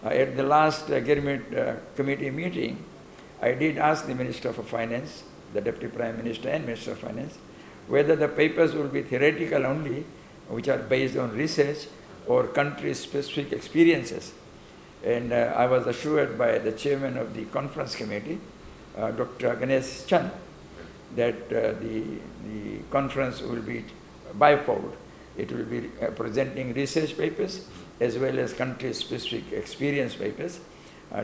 At the last agreement committee meeting, I did ask the Minister for Finance, the Deputy Prime Minister and Minister of Finance, whether the papers will be theoretical only, which are based on research, or country-specific experiences. And I was assured by the chairman of the conference committee, Dr. Ganesh Chand, that the conference will be bifold. It will be presenting research papers as well as country-specific experience papers.